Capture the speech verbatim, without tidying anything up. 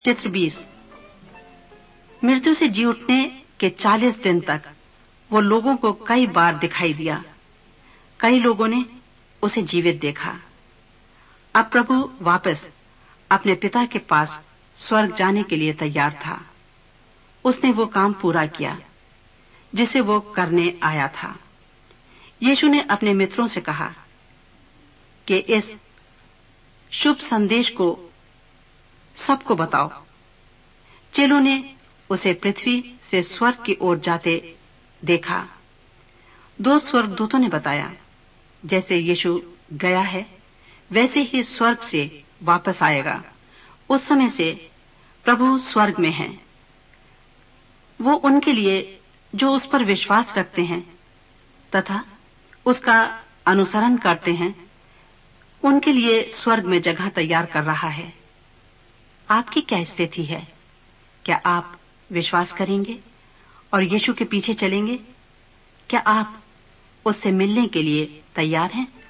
चित्र बीस। मृत्यु से जी उठने के चालीस दिन तक वो लोगों को कई बार दिखाई दिया। कई लोगों ने उसे जीवित देखा। अब प्रभु वापस अपने पिता के पास स्वर्ग जाने के लिए तैयार था। उसने वो काम पूरा किया जिसे वो करने आया था। यीशु ने अपने मित्रों से कहा कि इस शुभ संदेश को सबको बताओ। चेलों ने उसे पृथ्वी से स्वर्ग की ओर जाते देखा। दो स्वर्गदूतों ने बताया, जैसे यीशु गया है वैसे ही स्वर्ग से वापस आएगा। उस समय से प्रभु स्वर्ग में हैं। वो उनके लिए जो उस पर विश्वास रखते हैं तथा उसका अनुसरण करते हैं, उनके लिए स्वर्ग में जगह तैयार कर रहा है। आपकी क्या स्थिति है? क्या आप विश्वास करेंगे और यीशु के पीछे चलेंगे? क्या आप उससे मिलने के लिए तैयार हैं?